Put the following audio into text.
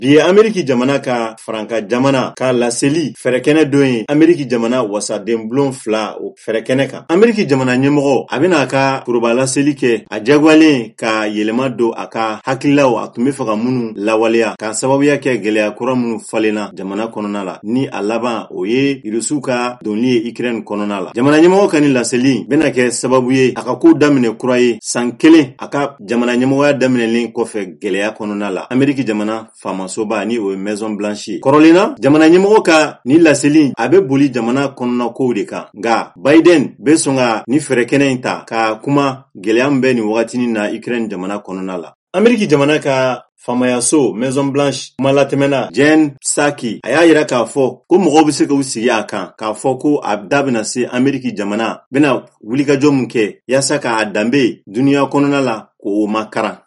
Bi ye Ameriki jamana ka Faranka jamana ka laseli fɛrɛkɛnɛ dɔ ye Ameriki jamana wasaden bulon 2 o fɛrɛkɛnɛ kan. Ameriki jamana ɲɛmɔgɔ a bɛna a ka foroba laseli kɛ a jagoyalen ka yɛlɛma don a ka hakililaw a tun bɛ fɛ ka minnu lawaleya ka sababuya kɛ gɛlɛya kura minnu falenna jamana kɔnɔna la ni a laban o ye Rusiw ka doni ye Ukraine kɔnɔna la. Jamana ɲɛmɔgɔ ka ni laseli bɛna kɛ sababu ye a ka ko daminɛ kura ye san 1 a ka jamana ɲɛmɔgɔya daminɛlen kɔfɛ gɛlɛya kɔnɔna la. Ameriki jamana faamasoba ni o ye Maison Blanche. Kɔrɔlenna jamana ɲɛmɔgɔ ka ni laseli a bɛ boli jamana kɔnɔna kow de kan. Nka Biden bɛ sɔn ka ni fɛrɛkɛnɛ in ta ka kuma gɛlɛya min bɛ nin wagatinin na Ukraine jamana kɔnɔna la. Ameriki jamana ka faamayaso Maison Blanche kuma latɛmɛna Jen Psaki a y'a yira k'a fɔ ko mɔgɔw bɛ se k'u sigi a kan k'a fɔ ko a da bɛna se Ameriki jamana bɛna wulikajɔ min kɛ yaasa k'a danbe duniya kɔnɔna la k'o makaran.